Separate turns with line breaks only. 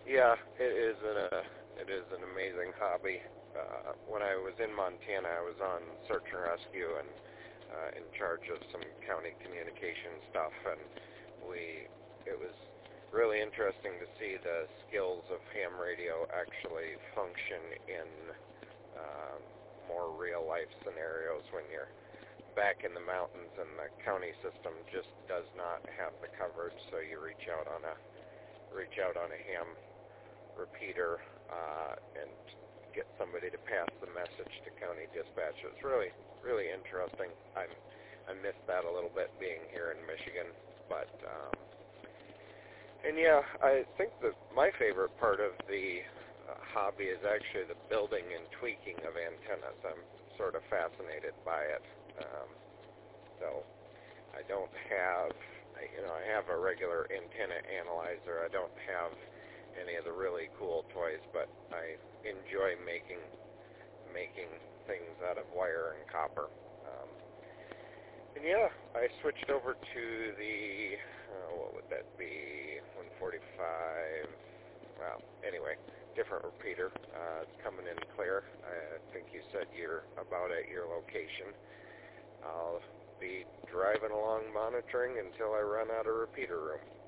Yeah, it is an amazing hobby. When I was in Montana, I was on search and rescue and in charge of some county communication stuff, and it was really interesting to see the skills of ham radio actually function in more real life scenarios when you're back in the mountains and the county system just does not have the coverage, so you reach out on a ham repeater and get somebody to pass the message to county dispatch. It's really interesting. I miss that a little bit being here in Michigan, but and yeah, I think that my favorite part of the hobby is actually the building and tweaking of antennas. I'm sort of fascinated by it. So I don't have, I have a regular antenna analyzer. I don't have any of the really cool toys, but I enjoy making things out of wire and copper. And yeah, I switched over to the, what would that be, 145, well, anyway, different repeater. It's coming in clear. I think you said you're about at your location. I'll be driving along monitoring until I run out of repeater room.